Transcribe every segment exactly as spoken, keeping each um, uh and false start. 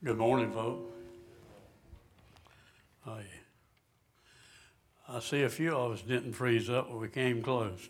Good morning, folks. Oh, yeah. I see a few of us didn't freeze up, but we came close.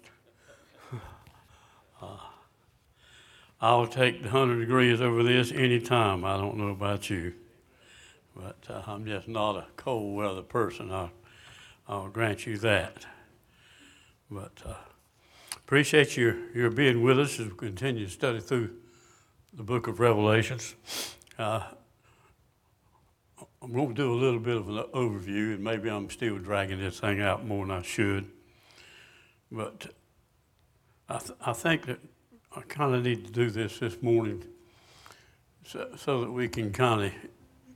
uh, I'll take the one hundred degrees over this any time. I don't know about you, but uh, I'm just not a cold weather person. I'll, I'll grant you that. But uh, appreciate your, your being with us as we continue to study through the book of Revelations. Uh, I'm going to do a little bit of an overview, and maybe I'm still dragging this thing out more than I should. But I, th- I think that I kind of need to do this this morning so, so that we can kind of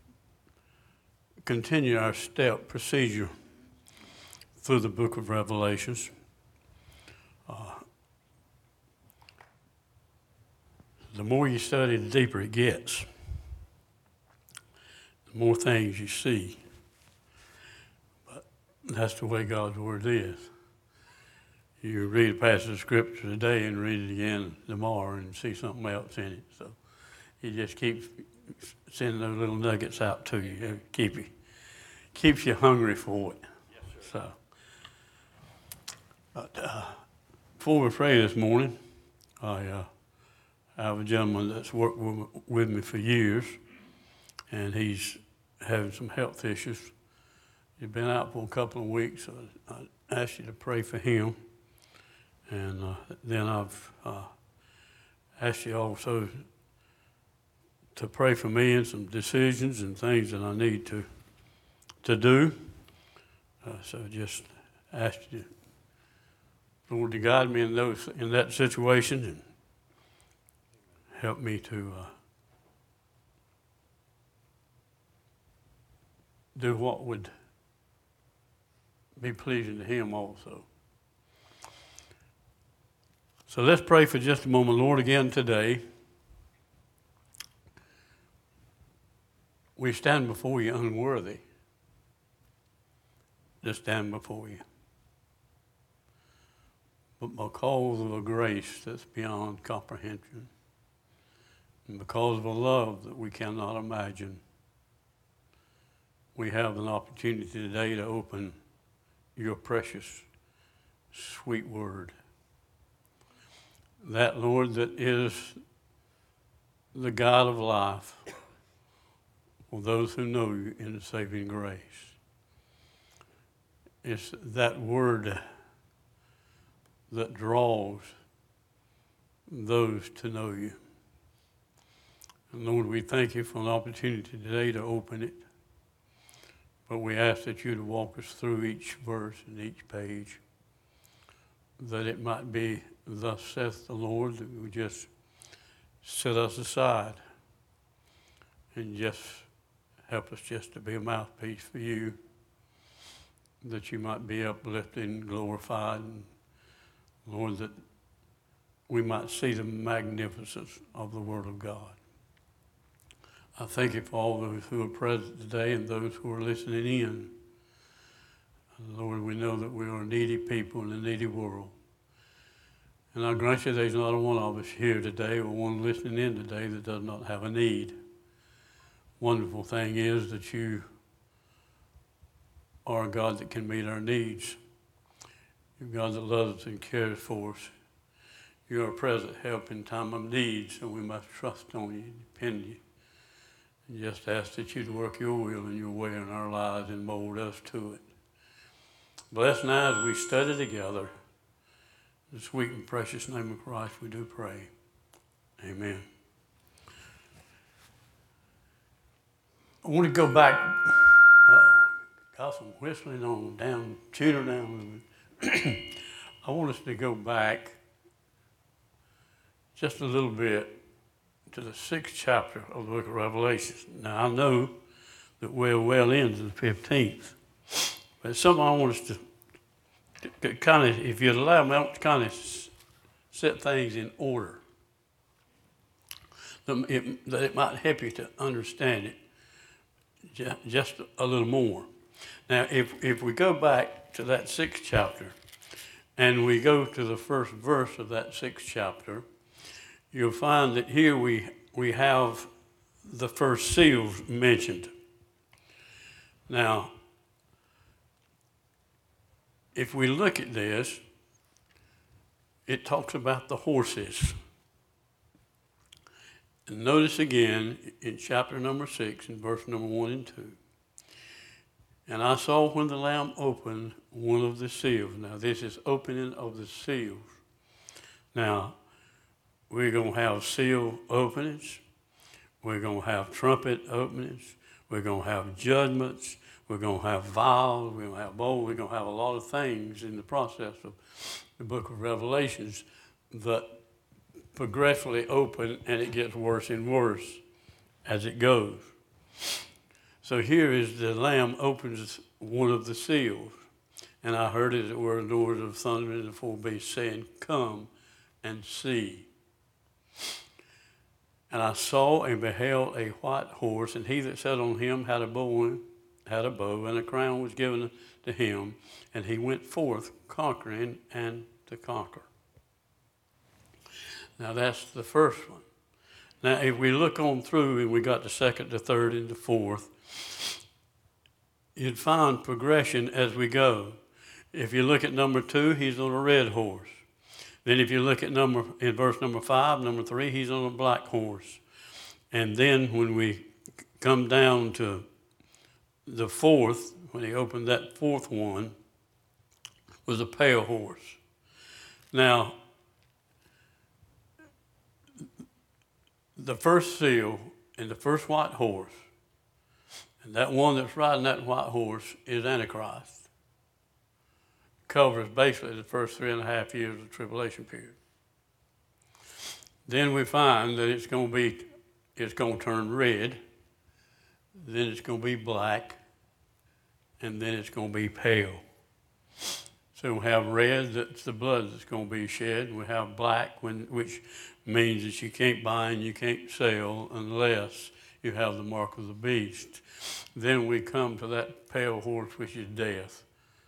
continue our step procedure through the book of Revelations. Uh, the more you study, the deeper it gets. The more things you see. But that's the way God's Word is. You read a passage of Scripture today and read it again tomorrow and see something else in it. So He just keeps sending those little nuggets out to you. It keep you keeps you hungry for it. Yes, sir. So, but uh, before we pray this morning, I uh, have a gentleman that's worked with, with me for years, and he's having some health issues. He's been out for a couple of weeks, so I asked you to pray for him. And uh, then I've uh, asked you also to pray for me and some decisions and things that I need to to do. Uh, so just ask you, Lord, to guide me in those in that situation and help me to uh, do what would be pleasing to Him also. So let's pray for just a moment. Lord, again today, we stand before you unworthy to stand before you. But because of a grace that's beyond comprehension, and because of a love that we cannot imagine, we have an opportunity today to open your precious, sweet word. That, Lord, that is the God of life for those who know you in the saving grace. It's that word that draws those to know you. And Lord, we thank you for an opportunity today to open it. But we ask that you to walk us through each verse and each page, that it might be, thus saith the Lord, that we just set us aside and just help us just to be a mouthpiece for you, that you might be uplifted and glorified, and Lord, that we might see the magnificence of the Word of God. I thank you for all those who are present today and those who are listening in. Lord, we know that we are needy people in a needy world. And I grant you there's not a one of us here today or one listening in today that does not have a need. Wonderful thing is that you are a God that can meet our needs. You're a God that loves us and cares for us. You're a present help in time of need, so we must trust on you, depend on you. And just ask that you to work your will and your way in our lives and mold us to it. Bless now as we study together. In the sweet and precious name of Christ we do pray. Amen. I want to go back. Uh-oh. Got some whistling on down, tutor down. I want us to go back just a little bit to the sixth chapter of the book of Revelation. Now, I know that we're well into the fifteenth, but it's something I want us to, to kind of, if you'd allow me, I want to kind of set things in order, that it, that it might help you to understand it just a little more. Now, if, if we go back to that sixth chapter, and we go to the first verse of that sixth chapter, you'll find that here we we have the first seals mentioned. Now, if we look at this, it talks about the horses. And notice again in chapter number six, in verse number one and two. And I saw when the Lamb opened one of the seals. Now, this is opening of the seals. Now, we're going to have seal openings. We're going to have trumpet openings. We're going to have judgments. We're going to have vials. We're going to have bowls. We're going to have a lot of things in the process of the book of Revelations that progressively open, and it gets worse and worse as it goes. So here is the Lamb opens one of the seals, and I heard as it were the noise of thunder and the four beasts saying, "Come and see." And I saw and beheld a white horse, and he that sat on him had a bow, had a bow, and a crown was given to him, and he went forth conquering and to conquer. Now that's the first one. Now if we look on through, and we got the second, the third, and the fourth, you'd find progression as we go. If you look at number two, he's on a red horse. Then if you look at number in verse number five, number three, he's on a black horse. And then when we come down to the fourth, when he opened that fourth one, was a pale horse. Now, the first seal and the first white horse, and that one that's riding that white horse is Antichrist. Covers basically the first three and a half years of the tribulation period. Then we find that it's going to be, it's going to turn red, then it's going to be black, and then it's going to be pale. So we have red, that's the blood that's going to be shed. We have black, when, which means that you can't buy and you can't sell unless you have the mark of the beast. Then we come to that pale horse, which is death.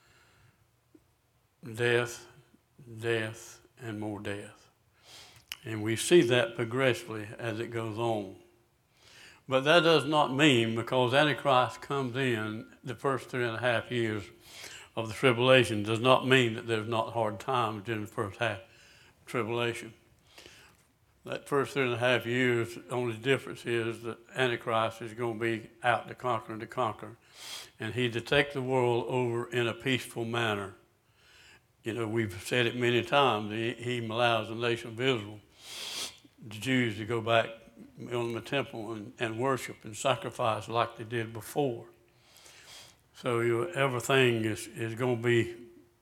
Death, death, and more death. And we see that progressively as it goes on. But that does not mean, because Antichrist comes in the first three and a half years of the tribulation, does not mean that there's not hard times during the first half tribulation. That first three and a half years, the only difference is that Antichrist is going to be out to conquer and to conquer. And he to take the world over in a peaceful manner. You know, we've said it many times, he, he allows the nation of Israel, the Jews, to go back in the temple and, and worship and sacrifice like they did before. So you know, everything is, is going to be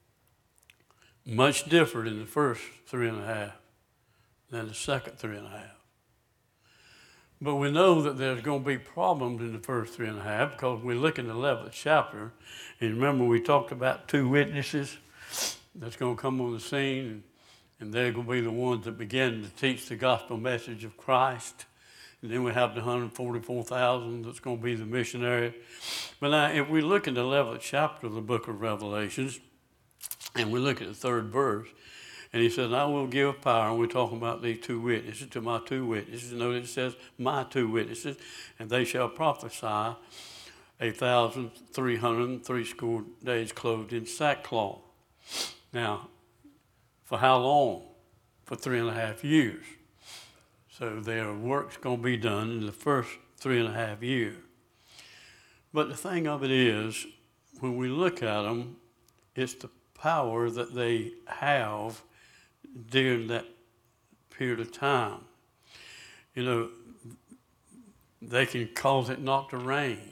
much different in the first three and a half than the second three and a half. But we know that there's going to be problems in the first three and a half, because we look in the eleventh chapter, and remember we talked about two witnesses that's going to come on the scene, and, and they're going to be the ones that begin to teach the gospel message of Christ. And then we have the one hundred forty-four thousand that's going to be the missionary. But now, if we look in the eleventh chapter of the book of Revelations, and we look at the third verse, and he says, "I will give power," and we're talking about these two witnesses, to my two witnesses. Notice it says, "my two witnesses, and they shall prophesy a thousand three hundred and three score days clothed in sackcloth." Now, for how long? For three and a half years. So their work's going to be done in the first three and a half years. But the thing of it is, when we look at them, it's the power that they have during that period of time. You know, they can cause it not to rain,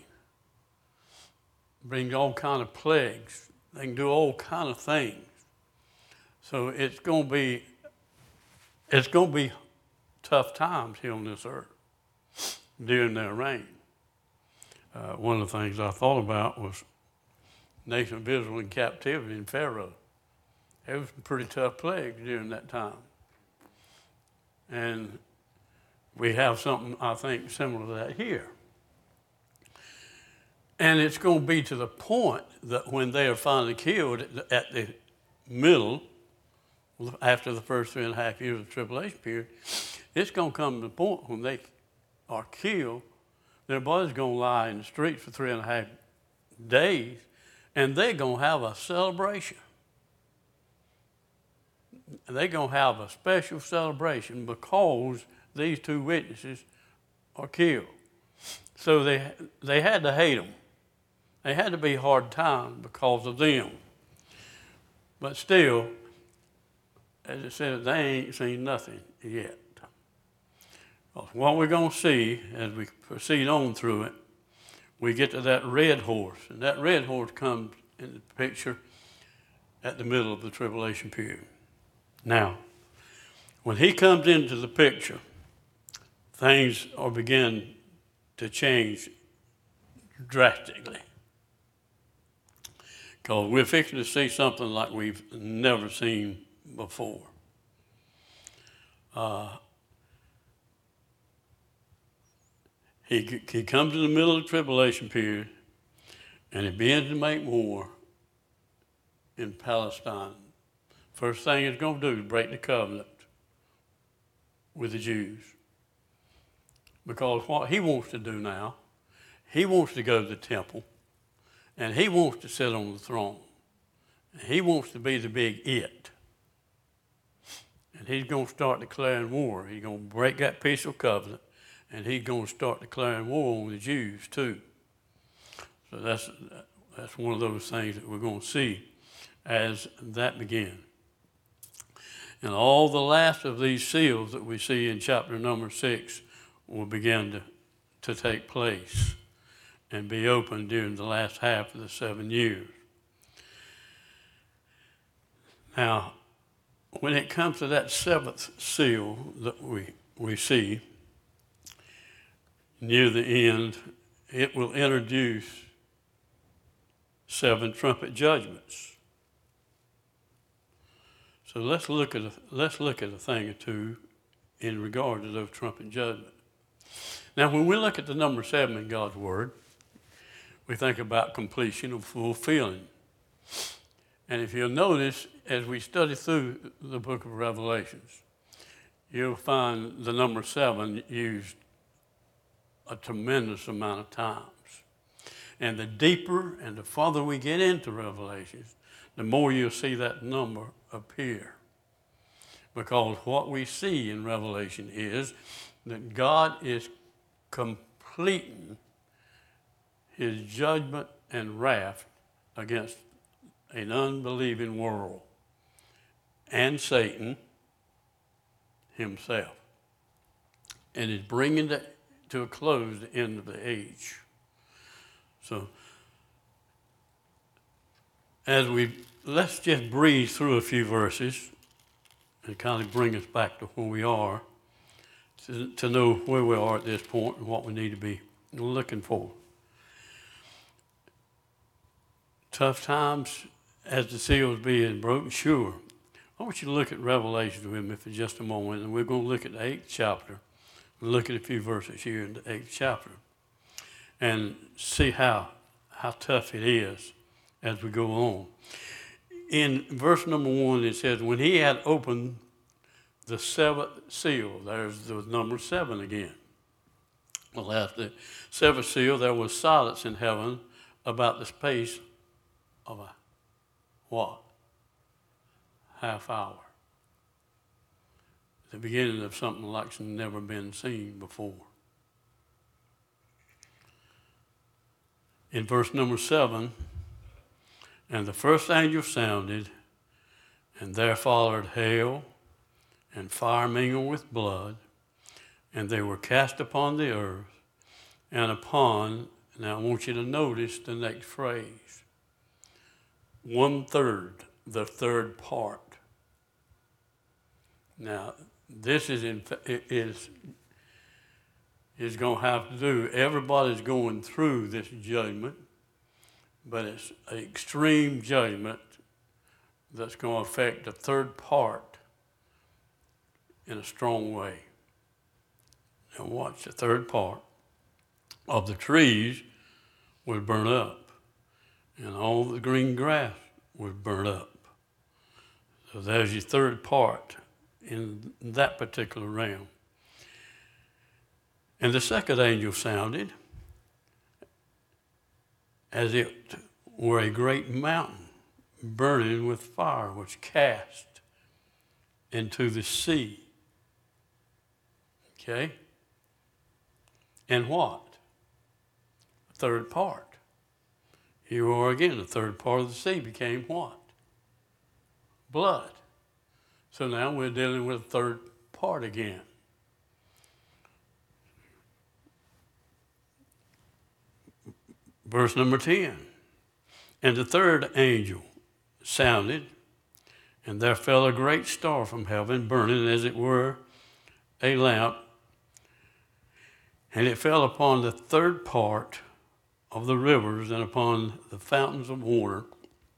bring all kind of plagues. They can do all kind of things. So it's going to be, it's going to be tough times here on this earth during their reign. Uh, one of the things I thought about was the nation of Israel in captivity in Pharaoh. There was some pretty tough plagues during that time. And we have something, I think, similar to that here. And it's going to be to the point that when they are finally killed at the middle, after the first three and a half years of the tribulation period, it's going to come to the point when they are killed their body's going to lie in the streets for three and a half days, and they're going to have a celebration. They're going to have a special celebration because these two witnesses are killed. So they, they had to hate them. They had to be hard times because of them. But still, as it says, they ain't seen nothing yet. What we're going to see as we proceed on through it, we get to that red horse. And that red horse comes in the picture at the middle of the tribulation period. Now, when he comes into the picture, things are beginning to change drastically. Because we're fixing to see something like we've never seen before. Uh, he, he comes in the middle of the tribulation period, and he begins to make war in Palestine. First thing he's going to do is break the covenant with the Jews. Because what he wants to do now, he wants to go to the temple, and he wants to sit on the throne. He wants to be the big it. And he's going to start declaring war. He's going to break that peaceful covenant, and he's going to start declaring war on the Jews too. So that's, that's one of those things that we're going to see as that begins. And all the last of these seals that we see in chapter number six will begin to, to take place and be opened during the last half of the seven years. Now, when it comes to that seventh seal that we, we see near the end, it will introduce seven trumpet judgments. So let's look at a, let's look at a thing or two in regard to those trumpet judgments. Now, when we look at the number seven in God's Word, we think about completion or fulfilling. And if you'll notice, as we study through the book of Revelations, you'll find the number seven used a tremendous amount of times. And the deeper and the farther we get into Revelations, the more you'll see that number appear. Because what we see in Revelation is that God is completing his judgment and wrath against an unbelieving world and Satan himself. And is bringing to, to a close the end of the age. So, as we, let's just breeze through a few verses and kind of bring us back to where we are, to, to know where we are at this point and what we need to be looking for. Tough times as the seals being broken, sure. I want you to look at Revelation with me for just a moment, and we're going to look at the eighth chapter and look at a few verses here in the eighth chapter and see how, how tough it is as we go on. In verse number one, it says, when he had opened the seventh seal, there's the number seven again. Well, after the seventh seal, there was silence in heaven about the space of a what? Half hour. The beginning of something like never been seen before. In verse number seven, and the first angel sounded, and there followed hail and fire mingled with blood, and they were cast upon the earth and upon, now I want you to notice the next phrase, one third, the third part. Now, this is, in, is, is going to have to do, everybody's going through this judgment, but it's an extreme judgment that's going to affect the third part in a strong way. Now watch, the third part of the trees was burnt up, and all the green grass was burnt up. So there's your third part in that particular realm. And the second angel sounded, as it were a great mountain burning with fire, was cast into the sea. Okay? And what? A third part. Here we are again, the third part of the sea became what? Blood. So now we're dealing with a third part again. Verse number ten. And the third angel sounded, and there fell a great star from heaven, burning as it were a lamp, and it fell upon the third part of the rivers and upon the fountains of water.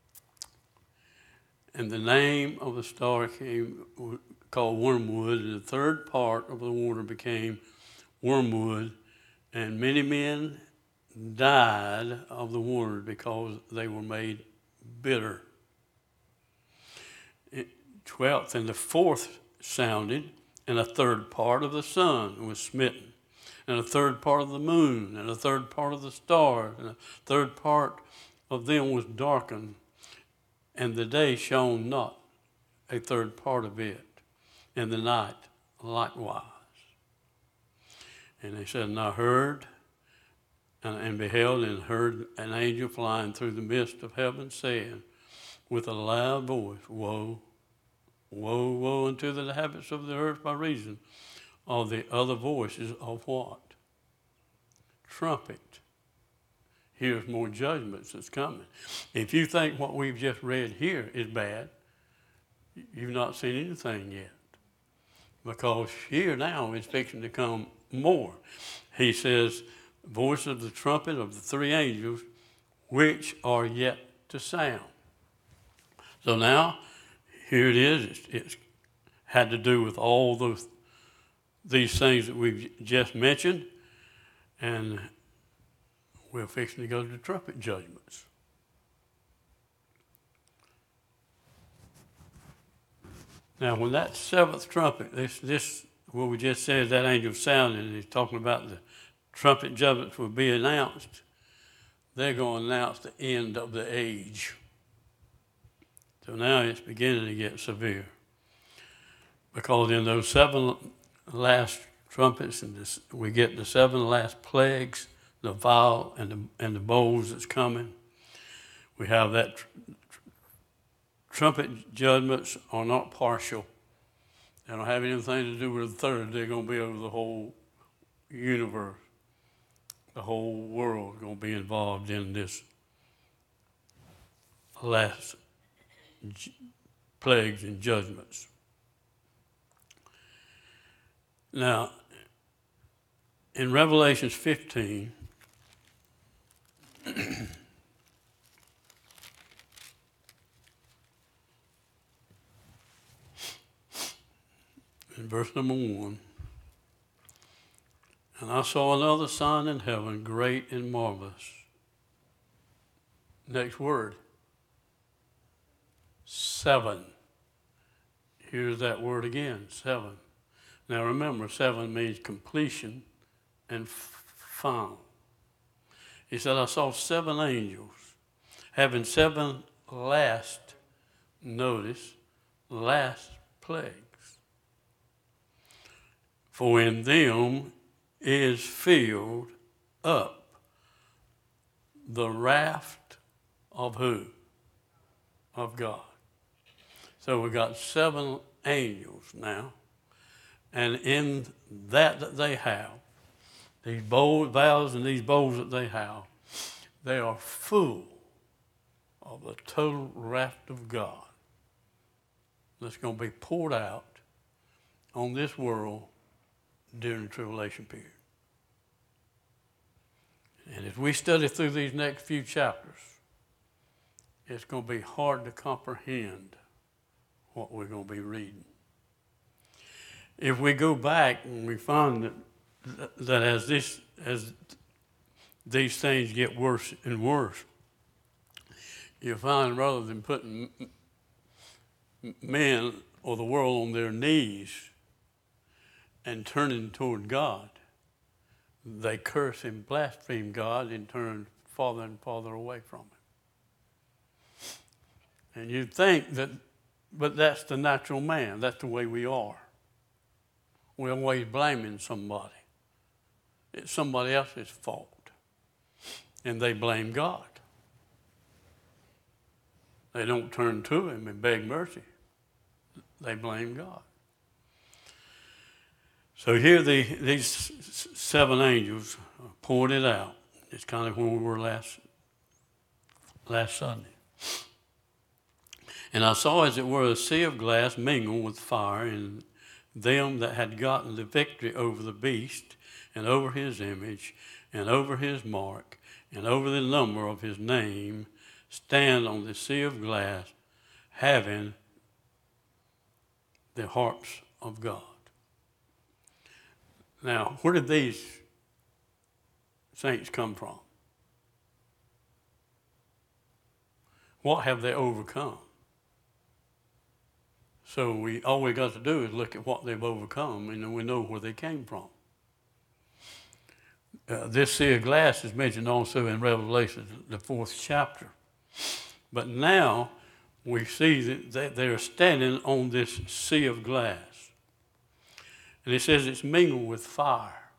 And the name of the star came called wormwood, and the third part of the water became wormwood, and many men died of the water because they were made bitter. Twelfth, and the fourth sounded, and a third part of the sun was smitten, and a third part of the moon, and a third part of the stars, and a third part of them was darkened, and the day shone not, a third part of it, and the night likewise. And they said, and I heard, and, and beheld, and heard an angel flying through the midst of heaven, saying, with a loud voice, woe, woe, woe unto the inhabitants of the earth by reason of the other voices of what? Trumpet. Here's more judgments that's coming. If you think what we've just read here is bad, you've not seen anything yet. Because here now is fixing to come more. He says, voice of the trumpet of the three angels, which are yet to sound. So now, here it is. It's, it's had to do with all those these things that we've just mentioned, and we're fixing to go to trumpet judgments. Now, when that seventh trumpet, this, this what we just said, that angel sounded, and he's talking about the trumpet judgments will be announced. They're going to announce the end of the age. So now it's beginning to get severe. Because in those seven last trumpets, and this, we get the seven last plagues, the vial and the, and the bowls that's coming. We have that tr- tr- trumpet judgments are not partial. They don't have anything to do with the third. They're going to be over the whole universe. The whole world is going to be involved in this last j- plagues and judgments. Now, in Revelation fifteen, in verse number one, and I saw another sign in heaven, great and marvelous. Next word, seven. Here's that word again, seven. Now remember, seven means completion and f- final. He said, I saw seven angels having seven last, notice, last plagues. For in them is filled up the wrath of who? Of God. So we got seven angels now. And in that that they have, these bowls, vials and these bowls that they have, they are full of the total wrath of God that's going to be poured out on this world during the tribulation period. And as we study through these next few chapters, it's going to be hard to comprehend what we're going to be reading. If we go back and we find that, that as this as these things get worse and worse, you find rather than putting men or the world on their knees and turning toward God, they curse and blaspheme God and turn farther and farther away from him. And you'd think that, but that's the natural man. That's the way we are. We're always blaming somebody. It's somebody else's fault. And they blame God. They don't turn to him and beg mercy. They blame God. So here the, these seven angels pointed out. It's kind of where we were last, last Sunday. And I saw as it were a sea of glass mingled with fire, and them that had gotten the victory over the beast, and over his image, and over his mark, and over the number of his name, stand on the sea of glass, having the harps of God. Now, where did these saints come from? What have they overcome? So we all we got to do is look at what they've overcome, and then we know where they came from. Uh, this sea of glass is mentioned also in Revelation, the fourth chapter. But now we see that they're standing on this sea of glass. And it says it's mingled with fire.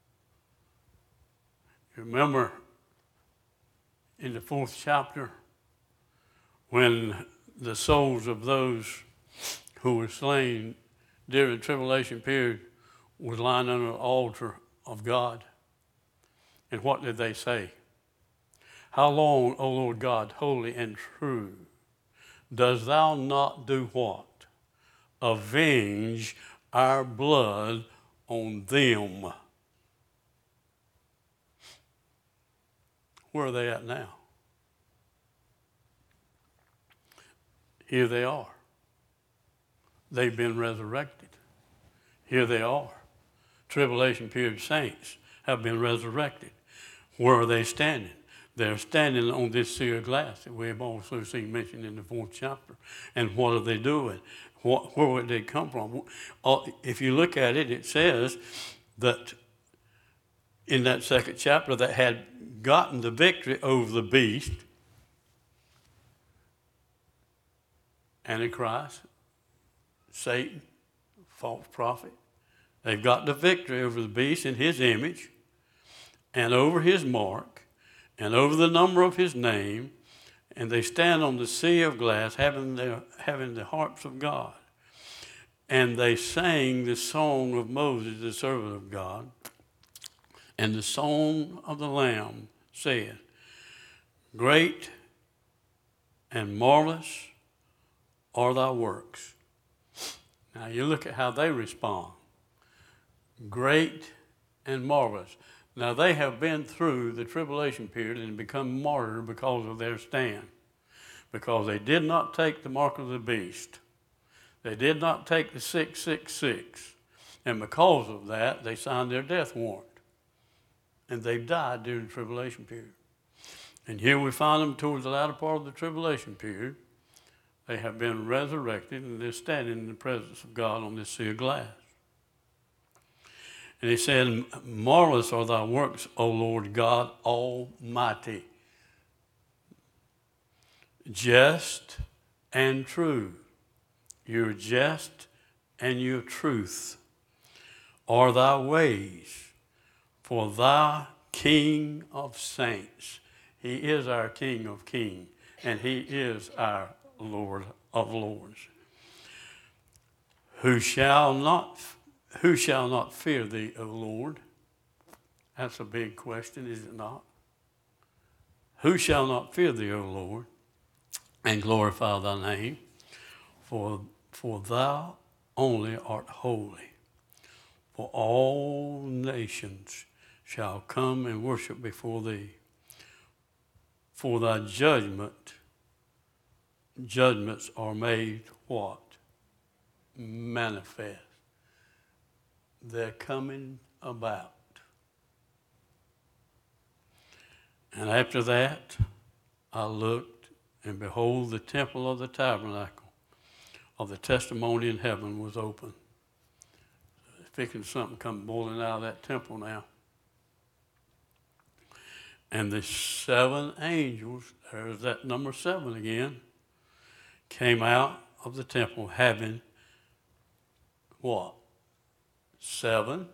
You remember in the fourth chapter when the souls of those who were slain during the tribulation period was lying under the altar of God. And what did they say? How long, O Lord God, holy and true, dost thou not do what? Avenge our blood on them. Where are they at now? Here they are. They've been resurrected. Here they are. Tribulation period saints have been resurrected. Where are they standing? They're standing on this sea of glass that we have also seen mentioned in the fourth chapter. And what are they doing? What, where would they come from? If you look at it, it says that in that second chapter that had gotten the victory over the beast, Antichrist, Satan, false prophet. They've got the victory over the beast in his image and over his mark and over the number of his name, and they stand on the sea of glass having, their, having the harps of God. And they sang the song of Moses, the servant of God, and the song of the Lamb said, Great and marvelous are thy works. Now you look at how they respond. Great and marvelous. Now they have been through the tribulation period and become martyred because of their stand. Because they did not take the mark of the beast. They did not take the six six six. And because of that, they signed their death warrant. And they've died during the tribulation period. And here we find them towards the latter part of the tribulation period. They have been resurrected, and they're standing in the presence of God on this sea of glass. And he said, Marvelous are thy works, O Lord God Almighty. Just and true. Your just and your truth are thy ways, for thy King of saints. He is our King of kings, and he is our Lord of lords. Who shall not, who shall not fear thee, O Lord? That's a big question, is it not? Who shall not fear thee, O Lord, and glorify thy name? For, for thou only art holy. For all nations shall come and worship before thee. For thy judgment, judgments are made what? Manifest. They're coming about. And after that, I looked, and behold, the temple of the tabernacle of the testimony in heaven was open. Thinking something come boiling out of that temple now. And the seven angels, there's that number seven again, came out of the temple having what? Seven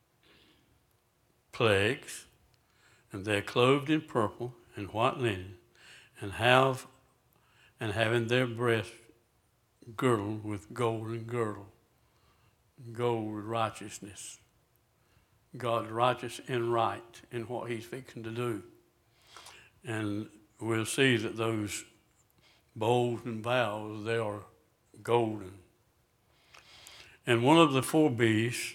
plagues, and they're clothed in purple and white linen, and have and having their breasts girdled with golden girdle, gold with righteousness. God's righteous and right in what he's fixing to do. And we'll see that those bowls and vials, they are golden. And one of the four beasts,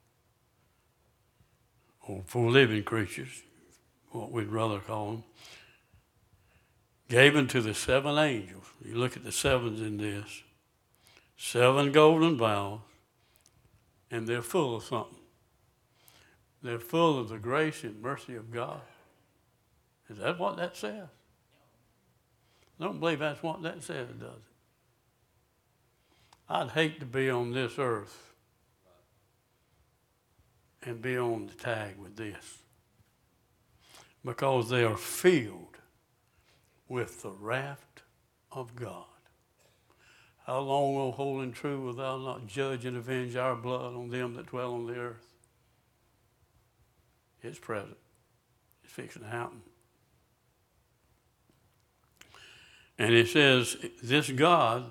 or four living creatures, what we'd rather call them, gave unto the seven angels. You look at the sevens in this. Seven golden vials, and they're full of something. They're full of the grace and mercy of God. Is that what that says? I don't believe that's what that says, does it? I'd hate to be on this earth and be on the tag with this, because they are filled with the wrath of God. How long, O holy and true, wilt thou not judge and avenge our blood on them that dwell on the earth? It's present. It's fixing to happen. And it says, this God,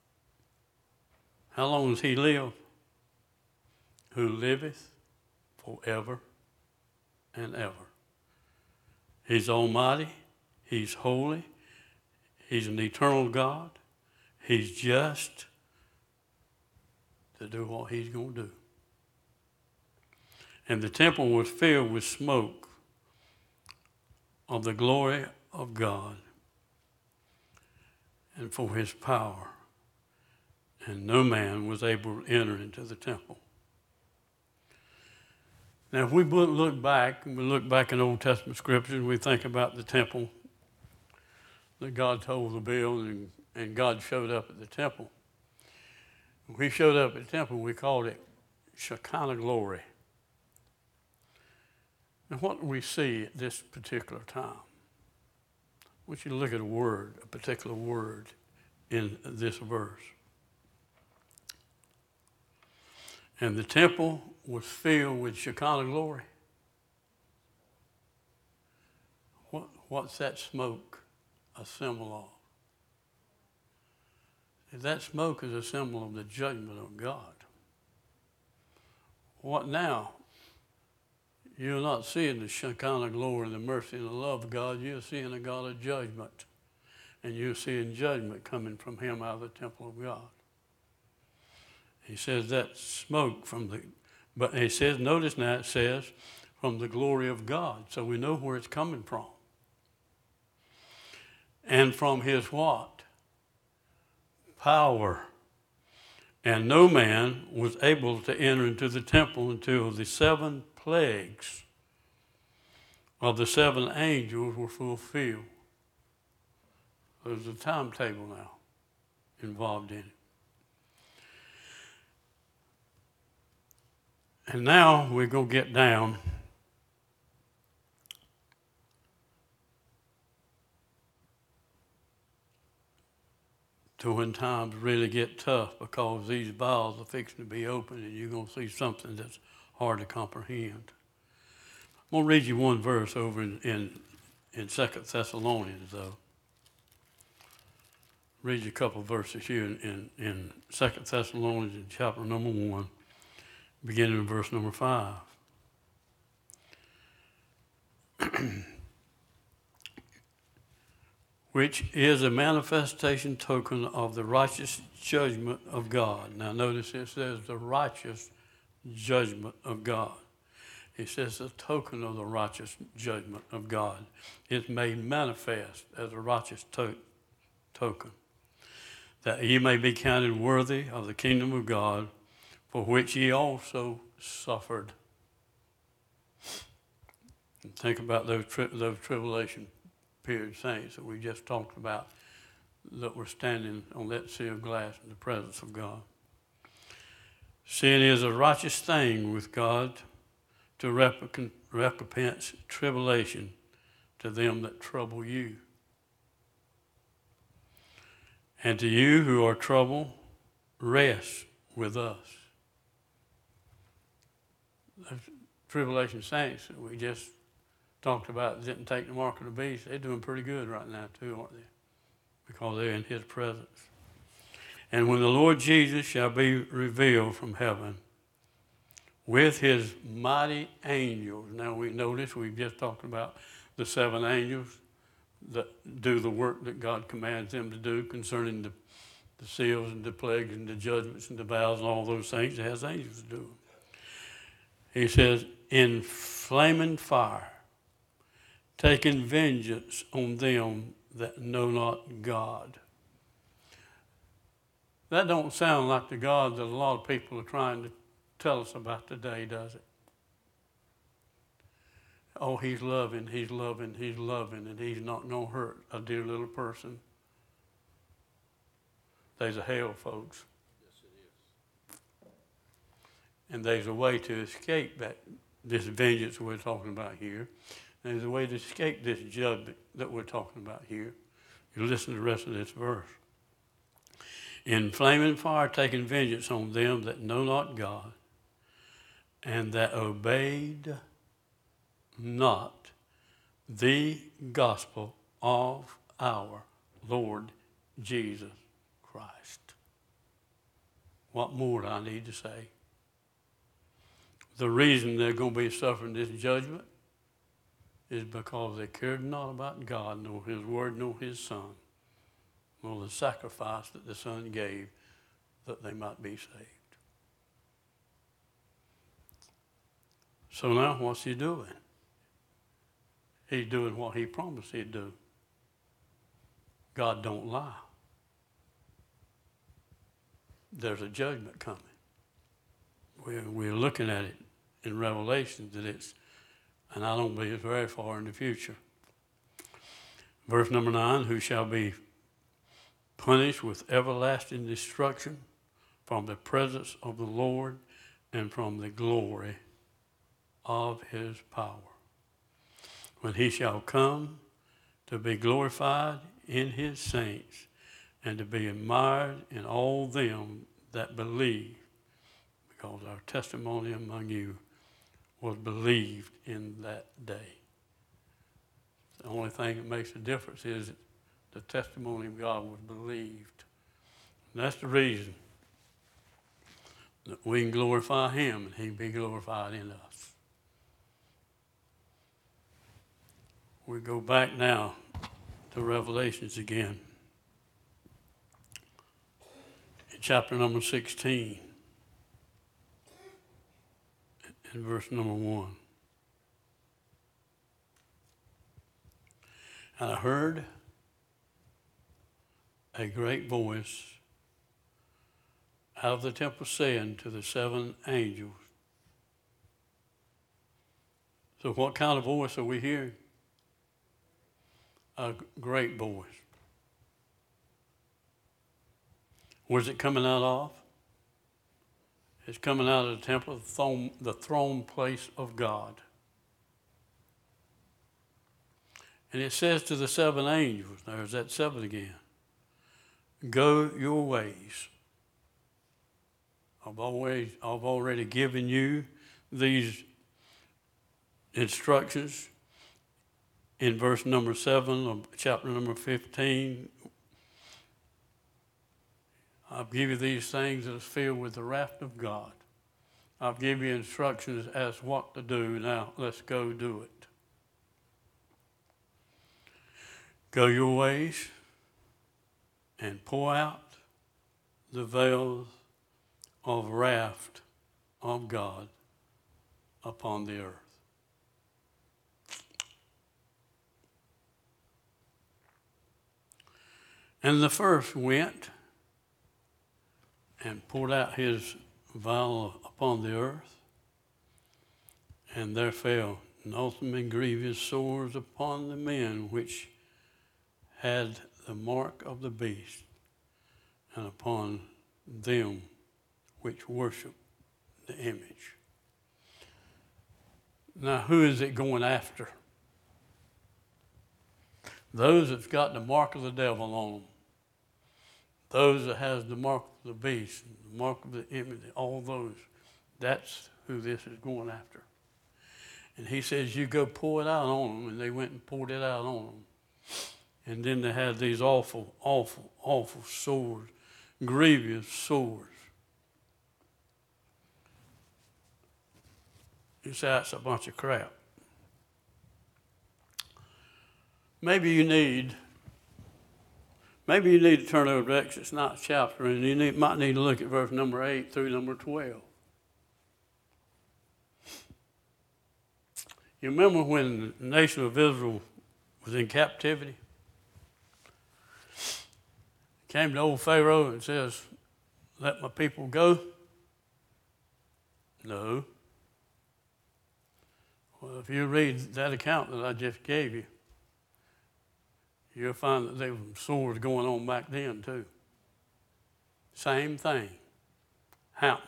how long does he live? Who liveth forever and ever. He's almighty. He's holy. He's an eternal God. He's just to do what he's going to do. And the temple was filled with smoke of the glory of God and for his power. And no man was able to enter into the temple. Now, if we look back, and we look back in Old Testament scriptures, we think about the temple that God told to build, and, and God showed up at the temple. When he showed up at the temple, we called it Shekinah glory. And what do we see at this particular time? I want you to look at a word, a particular word in this verse. And the temple was filled with Shekinah glory. What, what's that smoke a symbol of? That smoke is a symbol of the judgment of God. What now? You're not seeing the Shekinah glory and the mercy and the love of God. You're seeing a God of judgment. And you're seeing judgment coming from him out of the temple of God. He says that smoke from the, but he says, notice now it says, from the glory of God. So we know where it's coming from. And from his what? Power. And no man was able to enter into the temple until the seven plagues of the seven angels were fulfilled. There's a timetable now involved in it. And now we're going to get down to when times really get tough, because these vials are fixing to be opened and you're going to see something that's hard to comprehend. I'm going to read you one verse over in, in, in Second Thessalonians, though. Read you a couple of verses here in, in, in Second Thessalonians in chapter number one, beginning in verse number five. Which is a manifestation token of the righteous judgment of God. Now notice it says the righteous judgment of God. It says the token of the righteous judgment of God. It's made manifest as a righteous to- token. That ye may be counted worthy of the kingdom of God, for which ye also suffered. And think about those, tri- those tribulation period saints that we just talked about, that were standing on that sea of glass in the presence of God. Sin is a righteous thing with God to recompense tribulation to them that trouble you. And to you who are troubled, rest with us. The tribulation saints that we just talked about didn't take the mark of the beast. They're doing pretty good right now too, aren't they? Because they're in his presence. And when the Lord Jesus shall be revealed from heaven with his mighty angels. Now we notice we've just talked about the seven angels that do the work that God commands them to do concerning the, the seals and the plagues and the judgments and the vows and all those things. It has angels to do them. He says, in flaming fire, taking vengeance on them that know not God. That don't sound like the God that a lot of people are trying to tell us about today, does it? Oh, he's loving, he's loving, he's loving, and he's not going to hurt a dear little person. There's a hell, folks. Yes, it is. And there's a way to escape that, this vengeance we're talking about here. There's a way to escape this judgment that we're talking about here. You listen to the rest of this verse. In flaming fire taking vengeance on them that know not God, and that obeyed not the gospel of our Lord Jesus Christ. What more do I need to say? The reason they're going to be suffering this judgment is because they cared not about God, nor his word, nor his son, nor the sacrifice that the son gave that they might be saved. So now what's he doing? He's doing what he promised he'd do. God don't lie. There's a judgment coming. We're, we're looking at it in Revelation that it's, and I don't believe it's very far in the future. Verse number nine, who shall be punished with everlasting destruction from the presence of the Lord and from the glory of his power. When he shall come to be glorified in his saints and to be admired in all them that believe, because our testimony among you was believed in that day. The only thing that makes a difference is that the testimony of God was believed. And that's the reason that we can glorify him and he can be glorified in us. We go back now to Revelations again. In chapter number sixteen, in verse number one. And I heard a great voice out of the temple saying to the seven angels. So what kind of voice are we hearing? A great voice. Where's it coming out of? It's coming out of the temple, the throne, the throne place of God. And it says to the seven angels, there's that seven again, go your ways. I've always, I've already given you these instructions in verse number seven of chapter number fifteen. I'll give you these things that are filled with the wrath of God. I'll give you instructions as what to do. Now, let's go do it. Go your ways and pour out the veils of wrath of God upon the earth. And the first went and poured out his vial upon the earth, and there fell nothing and grievous sores upon the men which had the mark of the beast, and upon them which worship the image. Now, who is it going after? those that's got the mark of the devil on them, those that has the mark of the beast, the mark of the image, all those, that's who this is going after. And he says, you go pour it out on them, and they went and poured it out on them. And then they had these awful, awful, awful sores, grievous sores. You say that's a bunch of crap. Maybe you need, maybe you need to turn over to Exodus ninth chapter, and you need, might need to look at verse number eight through number twelve. You remember when the nation of Israel was in captivity? Came to old Pharaoh and says, let my people go? No. Well, if you read that account that I just gave you, you'll find that there were some sores going on back then too. Same thing happened.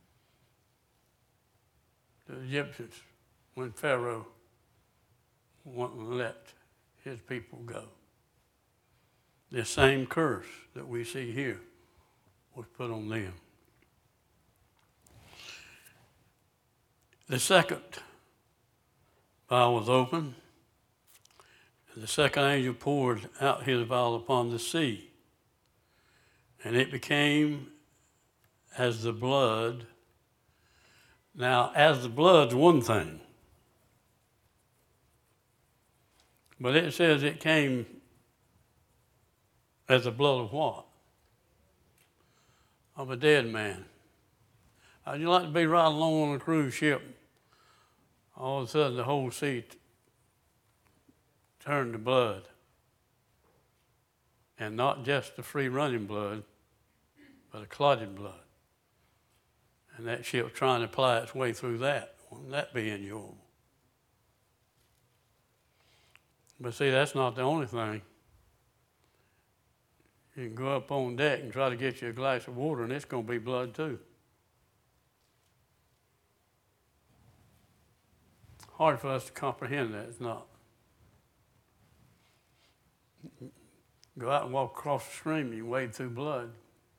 The Egyptians, when Pharaoh wouldn't let his people go. The same curse that we see here was put on them. The second vial was open, and the second angel poured out his vial upon the sea, and it became as the blood. Now, as the blood's one thing, but it says it came as the blood of what? Of a dead man. How'd you like to be riding along on a cruise ship? All of a sudden, the whole sea t- turned to blood. And not just the free running blood, but a clotted blood. And that ship trying to ply its way through that. Wouldn't that be enjoyable? But see, that's not the only thing. You can go up on deck and try to get you a glass of water, and it's going to be blood too. Hard for us to comprehend that, it's not. Go out and walk across the stream, you wade through blood.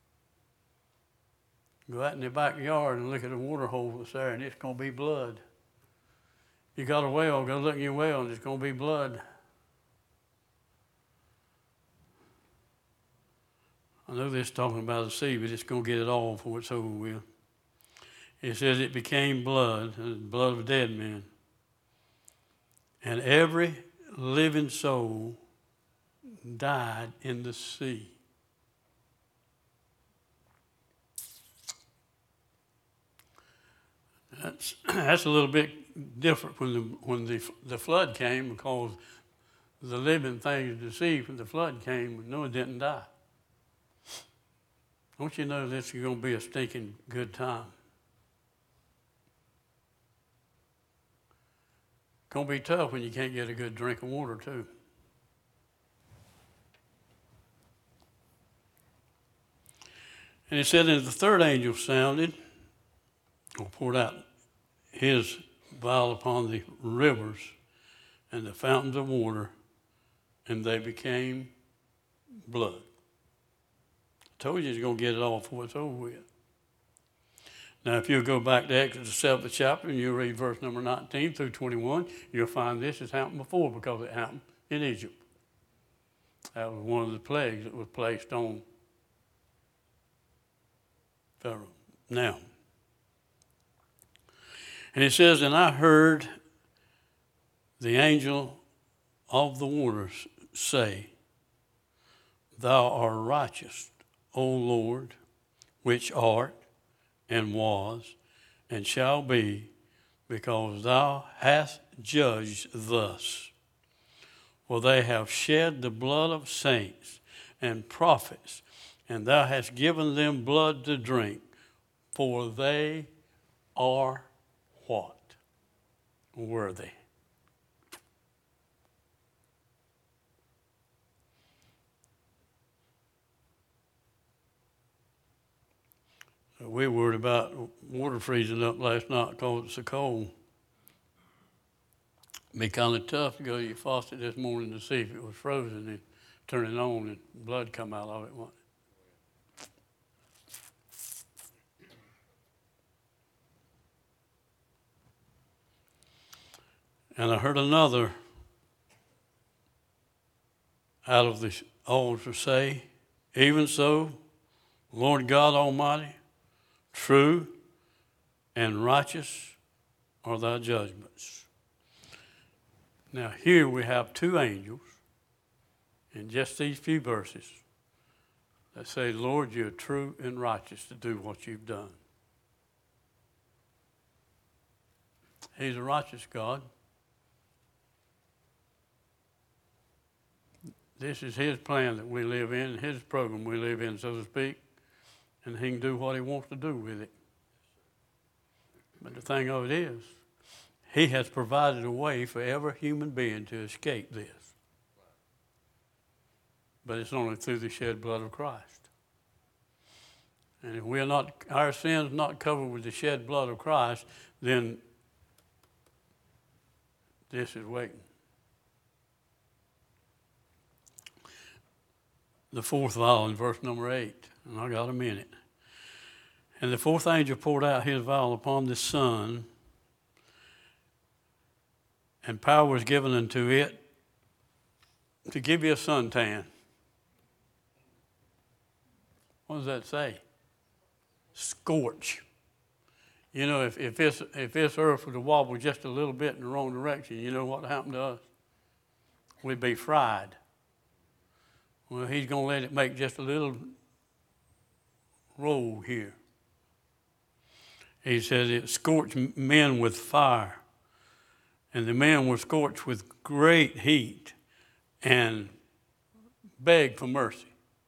Go out in the backyard and look at a water hole that's there, and it's going to be blood. You got a well, go look in your well, and it's going to be blood. I know this is talking about the sea, but it's going to get it all before it's over with. It says it became blood, the blood of dead men. And every living soul died in the sea. That's, that's a little bit different when the, when the, the flood came, because the living things of the sea, when the flood came, Noah didn't die. Don't you know this is going to be a stinking good time? It's going to be tough when you can't get a good drink of water, too. And it said, as the third angel sounded, or poured out his vial upon the rivers and the fountains of water, and they became blood. I told you he's going to get it all before it's over with. Now, if you go back to Exodus the seventh chapter and you read verse number nineteen through twenty-one, you'll find this has happened before, because it happened in Egypt. That was one of the plagues that was placed on Pharaoh. Now, and it says, and I heard the angel of the waters say, thou art righteous, O Lord, which art, and was, and shall be, because thou hast judged thus. For they have shed the blood of saints and prophets, and thou hast given them blood to drink, for they are what? Worthy. We were worried about water freezing up last night because it's so cold. Be kind of tough to go to your faucet this morning to see if it was frozen and turn it on and blood come out of it. Won't it? And I heard another out of the altar say, even so, Lord God Almighty, true and righteous are thy judgments. Now here we have two angels in just these few verses that say, Lord, you're true and righteous to do what you've done. He's a righteous God. This is his plan that we live in, his program we live in, so to speak, and he can do what he wants to do with it. But the thing of it is, he has provided a way for every human being to escape this. But it's only through the shed blood of Christ. And if we are not, our sins not covered with the shed blood of Christ, then this is waiting. The fourth vial in verse number eight, and I got a minute. And the fourth angel poured out his vial upon the sun, and power was given unto it to give you a suntan. What does that say? Scorch. You know, if, if, this, if this earth were to wobble just a little bit in the wrong direction, you know what happened to us? We'd be fried. Well, he's going to let it make just a little roll here. He says it scorched men with fire. And the men were scorched with great heat and begged for mercy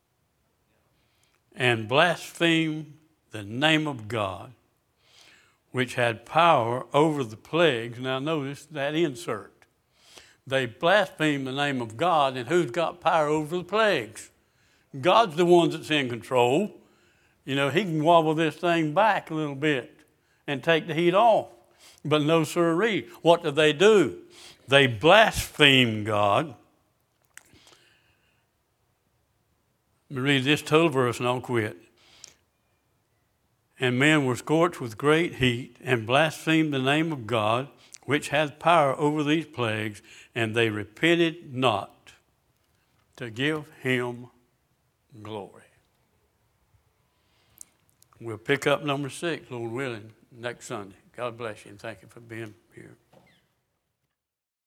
and blasphemed the name of God, which had power over the plagues. Now notice that insert. They blasphemed the name of God, and who's got power over the plagues? God's the one that's in control. You know, he can wobble this thing back a little bit and take the heat off. But no sirree. What do they do? They blaspheme God. Let me read this total verse and I'll quit. And men were scorched with great heat and blasphemed the name of God, which hath power over these plagues, and they repented not to give him glory. We'll pick up number six, Lord willing, next Sunday. God bless you and thank you for being here.